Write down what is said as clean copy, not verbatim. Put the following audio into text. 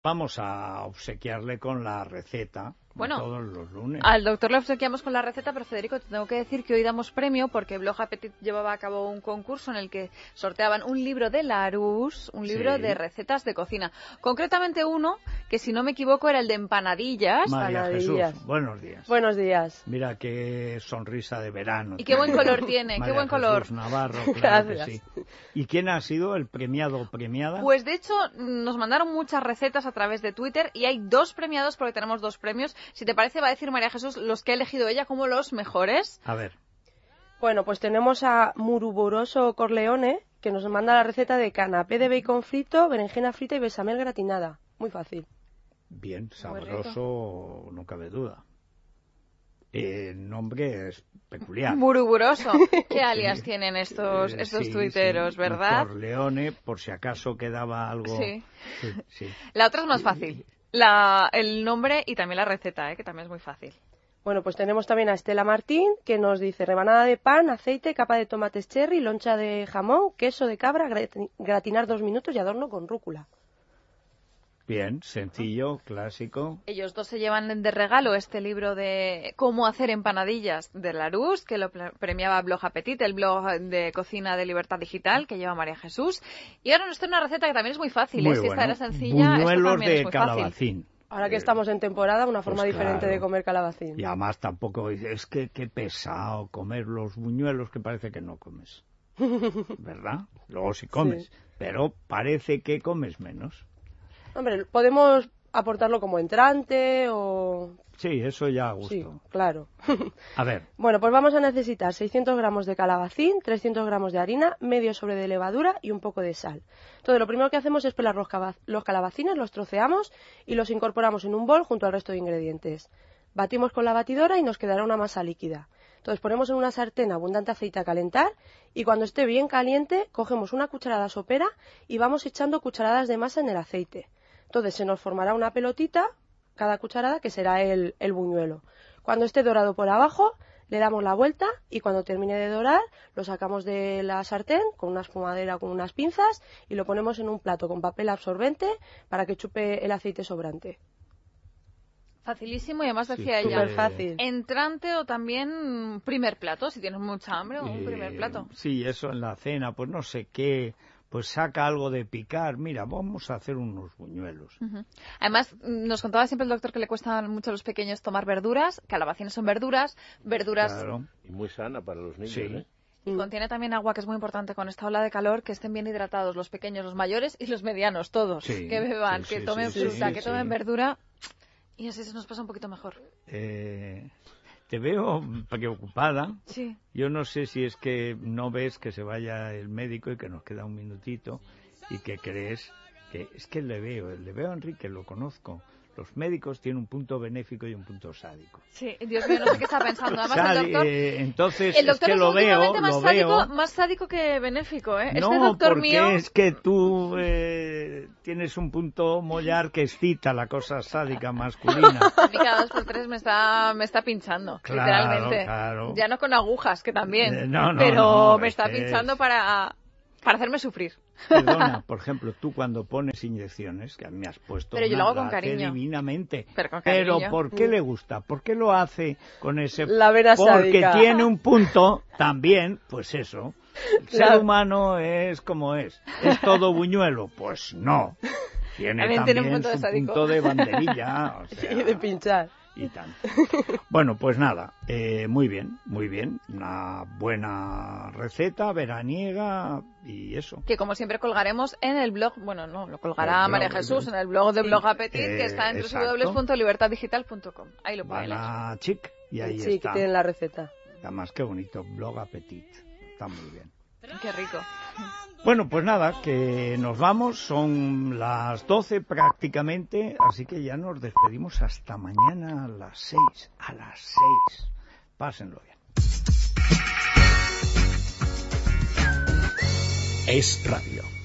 vamos a obsequiarle con la receta. Bueno, todos los lunes. Al doctor le obsequiamos con la receta, pero Federico, te tengo que decir que hoy damos premio porque Blog Appetit llevaba a cabo un concurso en el que sorteaban un libro de Larousse, un libro de recetas de cocina. Concretamente uno que, si no me equivoco, era el de empanadillas. María Jesús, buenos días. Buenos días. Mira qué sonrisa de verano. Y qué buen color tiene, María qué buen color. Jesús Navarro, claro que sí. Gracias. ¿Y quién ha sido el premiado o premiada? Pues de hecho nos mandaron muchas recetas a través de Twitter y hay 2 premiados porque tenemos 2 premios. Si te parece, va a decir María Jesús los que ha elegido ella como los mejores. A ver. Bueno, pues tenemos a Muruboroso Corleone, que nos manda la receta de canapé de bacon frito, berenjena frita y bechamel gratinada. Muy fácil. Bien, sabroso, no cabe duda. El nombre es peculiar. Muruburoso. ¿Qué alias tienen estos sí, tuiteros, sí. verdad? Corleone, por si acaso quedaba algo... Sí. Sí. La otra es más fácil. El nombre y también la receta, que también es muy fácil. Bueno, pues tenemos también a Estela Martín, que nos dice rebanada de pan, aceite, capa de tomates cherry, loncha de jamón, queso de cabra, gratinar 2 minutos y adorno con rúcula. Bien, sencillo, clásico. Ellos 2 se llevan de regalo este libro de cómo hacer empanadillas de Larousse, que lo premiaba Blog Appetit, el blog de cocina de Libertad Digital, que lleva María Jesús. Y ahora nos trae una receta que también es muy fácil, muy si bueno. esta era sencilla, buñuelos también de es muy calabacín. fácil. Ahora que estamos en temporada, una forma Pues diferente claro. de comer calabacín. Y además tampoco es que qué pesado comer los buñuelos que parece que no comes. ¿Verdad? Luego sí comes, Sí. pero parece que comes menos. Hombre, podemos aportarlo como entrante o... Sí, eso ya a gusto. Sí, claro. A ver. Bueno, pues vamos a necesitar 600 gramos de calabacín, 300 gramos de harina, medio sobre de levadura y un poco de sal. Entonces, lo primero que hacemos es pelar los calabacines, los troceamos y los incorporamos en un bol junto al resto de ingredientes. Batimos con la batidora y nos quedará una masa líquida. Entonces, ponemos en una sartén abundante aceite a calentar y cuando esté bien caliente, cogemos una cucharada sopera y vamos echando cucharadas de masa en el aceite. Entonces, se nos formará una pelotita, cada cucharada, que será el buñuelo. Cuando esté dorado por abajo, le damos la vuelta y cuando termine de dorar, lo sacamos de la sartén con una espumadera o con unas pinzas y lo ponemos en un plato con papel absorbente para que chupe el aceite sobrante. Facilísimo y además decía Sí, ella, súper fácil. entrante o también primer plato, si tienes mucha hambre, o un primer plato. Sí, eso en la cena, pues no sé qué, pues saca algo de picar. Mira, vamos a hacer unos buñuelos. Uh-huh. Además, nos contaba siempre el doctor que le cuestan mucho a los pequeños tomar verduras, calabacines son verduras. Claro. Y muy sana para los niños, Sí. ¿eh? Y contiene también agua, que es muy importante con esta ola de calor, que estén bien hidratados los pequeños, los mayores y los medianos, todos. Sí, que beban, sí, que sí, tomen sí, fruta, sí, que sí. tomen verdura. Y así se nos pasa un poquito mejor. Te veo preocupada. Sí. Yo no sé si es que no ves que se vaya el médico y que nos queda un minutito y que crees que es que le veo a Enrique, lo conozco. Los médicos tienen un punto benéfico y un punto sádico. Sí, Dios mío, no sé qué está pensando. Además, el doctor... entonces El doctor es que lo veo, últimamente más sádico que benéfico, ¿eh? No, este doctor porque mío... es que tú tienes un punto mollar que excita la cosa sádica masculina. A mí cada 2 por 3 me está pinchando, Claro, literalmente. claro. Ya no con agujas, que también, No, pero me es está que pinchando para hacerme sufrir. Perdona, por ejemplo, tú cuando pones inyecciones, que a mí me has puesto, Pero yo lo hago con hace cariño. divinamente. Pero con cariño. ¿por qué le gusta? ¿Por qué lo hace con ese? La vena Porque sádica. tiene un punto también, pues eso. El ser Claro. humano es como es. ¿Es todo buñuelo? Pues no. Tiene También también tiene un punto de su sádico. punto de banderilla. O sea, Y de pinchar. y tanto. Bueno, pues nada, muy bien. Una buena receta veraniega y eso. Que como siempre colgaremos en el blog, bueno, no, lo colgará El blog, María Jesús en el blog de Blog Appetit, que está en exacto. www.libertaddigital.com. Ahí lo pueden leer. Van a Chic y ahí Sí, está. que tienen la receta. Además, qué bonito, Blog Appetit. Está muy bien. Qué rico. Bueno, pues nada, que nos vamos, son las 12 prácticamente, así que ya nos despedimos hasta mañana a las 6. A las 6. Pásenlo bien. Es Radio.